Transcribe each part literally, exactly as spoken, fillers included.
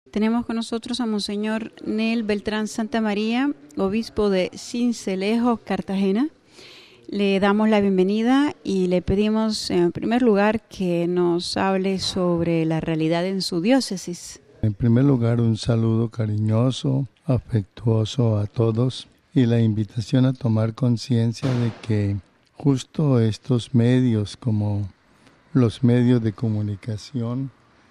Tenemos con nosotros a Monseñor Nel Beltrán Santamaría, obispo de Sincelejo, Cartagena. Le damos la bienvenida y le pedimos en primer lugar que nos hable sobre la realidad en su diócesis. En primer lugar, un saludo cariñoso, afectuoso a todos y la invitación a tomar conciencia de que justo estos medios, como los medios de comunicación,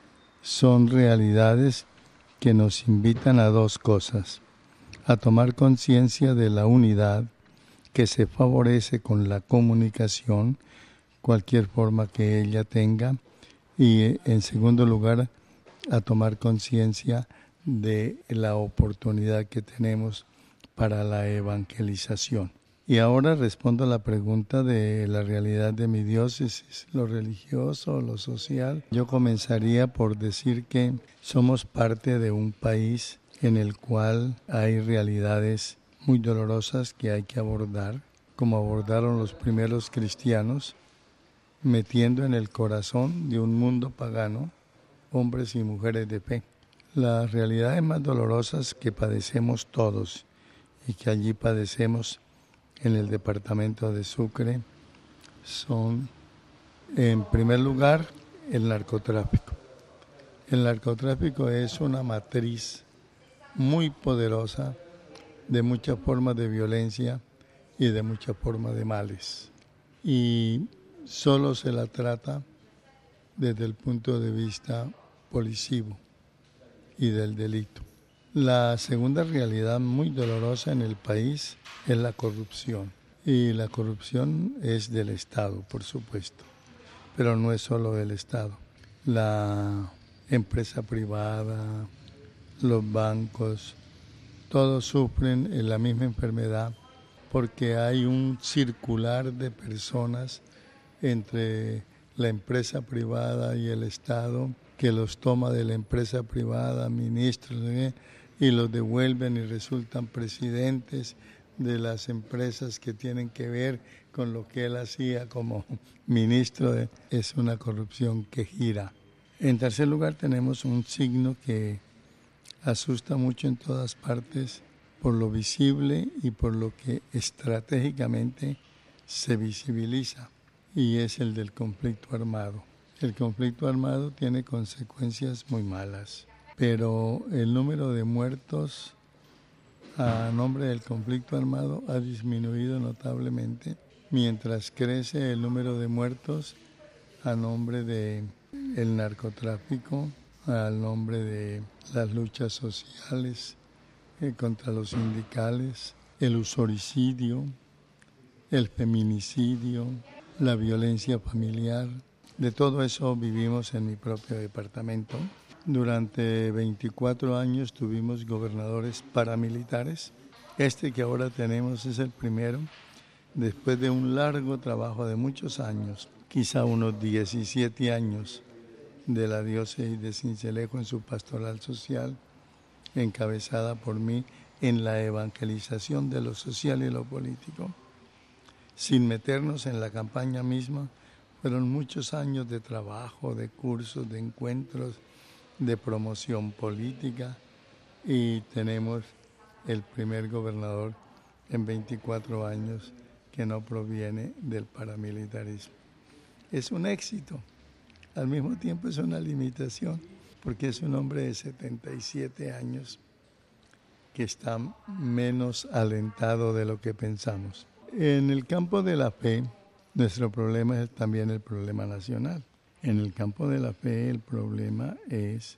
son realidades que nos invitan a dos cosas: a tomar conciencia de la unidad que se favorece con la comunicación, cualquier forma que ella tenga, y en segundo lugar, a tomar conciencia de la oportunidad que tenemos para la evangelización. Y ahora respondo a la pregunta de la realidad de mi diócesis, lo religioso, lo social. Yo comenzaría por decir que somos parte de un país en el cual hay realidades muy dolorosas que hay que abordar, como abordaron los primeros cristianos, metiendo en el corazón de un mundo pagano hombres y mujeres de fe. Las realidades más dolorosas que padecemos todos y que allí padecemos en el departamento de Sucre son, en primer lugar, el narcotráfico. El narcotráfico es una matriz muy poderosa de muchas formas de violencia y de muchas formas de males. Y solo se la trata desde el punto de vista policivo y del delito. La segunda realidad muy dolorosa en el país es la corrupción. Y la corrupción es del Estado, por supuesto, pero no es solo del Estado. La empresa privada, los bancos, todos sufren en la misma enfermedad porque hay un circular de personas entre la empresa privada y el Estado que los toma de la empresa privada, ministros, ¿eh? y los devuelven y resultan presidentes de las empresas que tienen que ver con lo que él hacía como ministro. De, es una corrupción que gira. En tercer lugar, tenemos un signo que asusta mucho en todas partes por lo visible y por lo que estratégicamente se visibiliza, y es el del conflicto armado. El conflicto armado tiene consecuencias muy malas, pero el número de muertos a nombre del conflicto armado ha disminuido notablemente, mientras crece el número de muertos a nombre del narcotráfico, al nombre de las luchas sociales eh, contra los sindicales, el usoricidio, el feminicidio, la violencia familiar. De todo eso vivimos en mi propio departamento. Durante veinticuatro años tuvimos gobernadores paramilitares. Este que ahora tenemos es el primero, después de un largo trabajo de muchos años, quizá unos diecisiete años, de la diócesis de Sincelejo en su pastoral social, encabezada por mí en la evangelización de lo social y lo político. Sin meternos en la campaña misma, fueron muchos años de trabajo, de cursos, de encuentros, de promoción política, y tenemos el primer gobernador en veinticuatro años que no proviene del paramilitarismo. Es un éxito, al mismo tiempo es una limitación, porque es un hombre de setenta y siete años que está menos alentado de lo que pensamos. En el campo de la fe, nuestro problema es también el problema nacional. En el campo de la fe, el problema es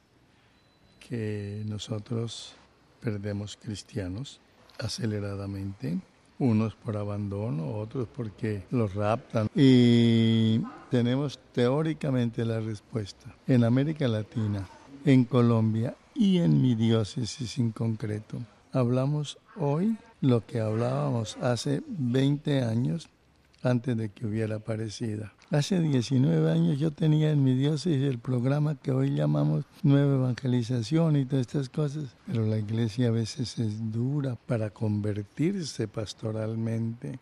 que nosotros perdemos cristianos aceleradamente, unos por abandono, otros porque los raptan. Y tenemos teóricamente la respuesta. En América Latina, en Colombia y en mi diócesis en concreto, hablamos hoy lo que hablábamos hace veinte años antes de que hubiera aparecida. Hace diecinueve años yo tenía en mi diócesis el programa que hoy llamamos Nueva Evangelización y todas estas cosas, pero la iglesia a veces es dura para convertirse pastoralmente